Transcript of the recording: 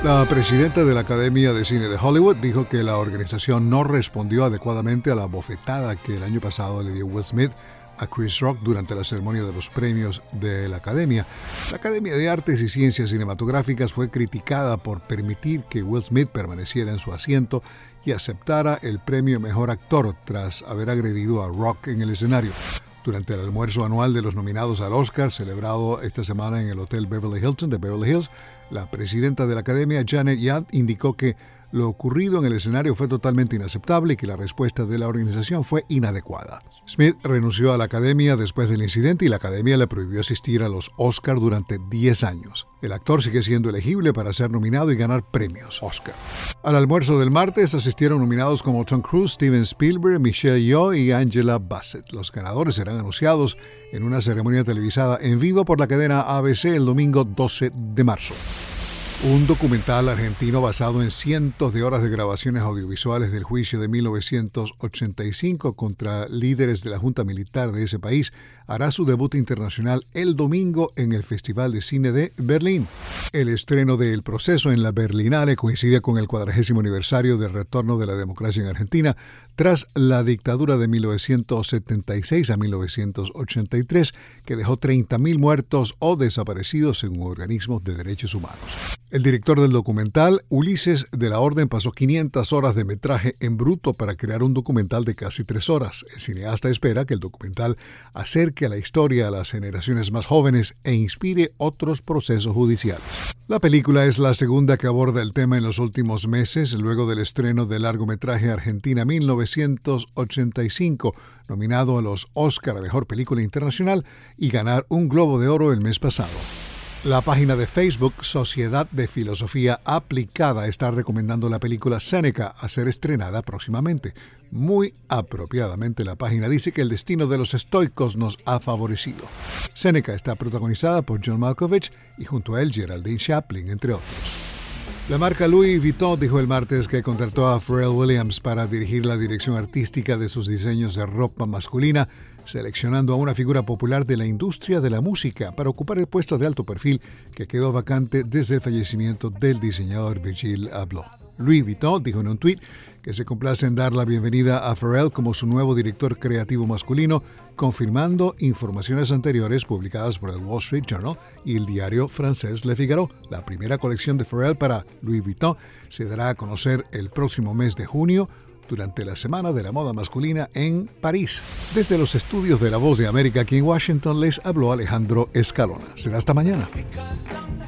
La presidenta de la Academia de Cine de Hollywood dijo que la organización no respondió adecuadamente a la bofetada que el año pasado le dio Will Smith a Chris Rock durante la ceremonia de los premios de la Academia. La Academia de Artes y Ciencias Cinematográficas fue criticada por permitir que Will Smith permaneciera en su asiento y aceptara el premio Mejor Actor tras haber agredido a Rock en el escenario. Durante el almuerzo anual de los nominados al Oscar, celebrado esta semana en el Hotel Beverly Hilton de Beverly Hills, la presidenta de la Academia, Janet Yad, indicó que lo ocurrido en el escenario fue totalmente inaceptable y que la respuesta de la organización fue inadecuada. Smith renunció a la Academia después del incidente y la Academia le prohibió asistir a los Oscar durante 10 años. El actor sigue siendo elegible para ser nominado y ganar premios Oscar. Al almuerzo del martes asistieron nominados como Tom Cruise, Steven Spielberg, Michelle Yeoh y Angela Bassett. Los ganadores serán anunciados en una ceremonia televisada en vivo por la cadena ABC el domingo 12 de marzo. Un documental argentino basado en cientos de horas de grabaciones audiovisuales del juicio de 1985 contra líderes de la Junta Militar de ese país hará su debut internacional el domingo en el Festival de Cine de Berlín. El estreno de El Proceso en la Berlinale coincide con el 40º aniversario del retorno de la democracia en Argentina tras la dictadura de 1976 a 1983, que dejó 30.000 muertos o desaparecidos según organismos de derechos humanos. El director del documental, Ulises de la Orden, pasó 500 horas de metraje en bruto para crear un documental de casi 3 horas. El cineasta espera que el documental acerque a la historia a las generaciones más jóvenes e inspire otros procesos judiciales. La película es la segunda que aborda el tema en los últimos meses, luego del estreno del largometraje Argentina 1985, nominado a los Oscar a Mejor Película Internacional y ganar un Globo de Oro el mes pasado. La página de Facebook Sociedad de Filosofía Aplicada está recomendando la película Séneca a ser estrenada próximamente. Muy apropiadamente, la página dice que el destino de los estoicos nos ha favorecido. Séneca está protagonizada por John Malkovich y junto a él Geraldine Chaplin, entre otros. La marca Louis Vuitton dijo el martes que contrató a Pharrell Williams para dirigir la dirección artística de sus diseños de ropa masculina, seleccionando a una figura popular de la industria de la música para ocupar el puesto de alto perfil que quedó vacante desde el fallecimiento del diseñador Virgil Abloh. Louis Vuitton dijo en un tuit que se complace en dar la bienvenida a Pharrell como su nuevo director creativo masculino, confirmando informaciones anteriores publicadas por el Wall Street Journal y el diario francés Le Figaro. La primera colección de Pharrell para Louis Vuitton se dará a conocer el próximo mes de junio, durante la Semana de la Moda Masculina en París. Desde los estudios de La Voz de América aquí en Washington les habló Alejandro Escalona. Será hasta mañana.